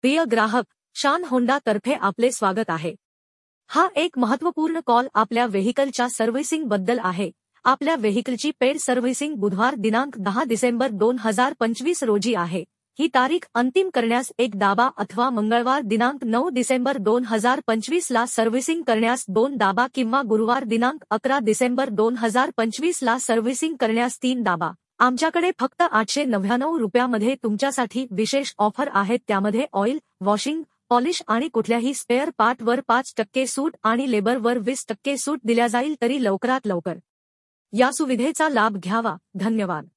प्रिय ग्राहक, शान होंडा तर्फे आपले स्वागत आहे। हा एक महत्त्वपूर्ण कॉल आपल्या व्हेइकलच्या सर्व्हिसिंग बद्दल आहे। आपल्या व्हेइकलची पेड सर्व्हिसिंग बुधवार दिनांक 10 डिसेंबर 2025 रोजी आहे। ही तारीख अंतिम करण्यास एक दाबा अथवा मंगळवार दिनांक 9 डिसेंबर 2025 ला सर्व्हिसिंग करण्यास 2 दाबा किंवा गुरुवार दिनांक 11 डिसेंबर 2025 ला सर्व्हिसिंग करण्यास 3 दाबा। आमच्याकडे फक्त 899 रुपयामध्ये तुमच्यासाठी विशेष ऑफर आहेत, त्यामध्ये ऑइल, वॉशिंग, पॉलिश आणि कुठल्याही स्पेअर पार्टवर 5% सूट आणि लेबरवर 20% सूट दिल्या जाईल। तरी लवकरात लवकर या सुविधेचा लाभ घ्यावा। धन्यवाद।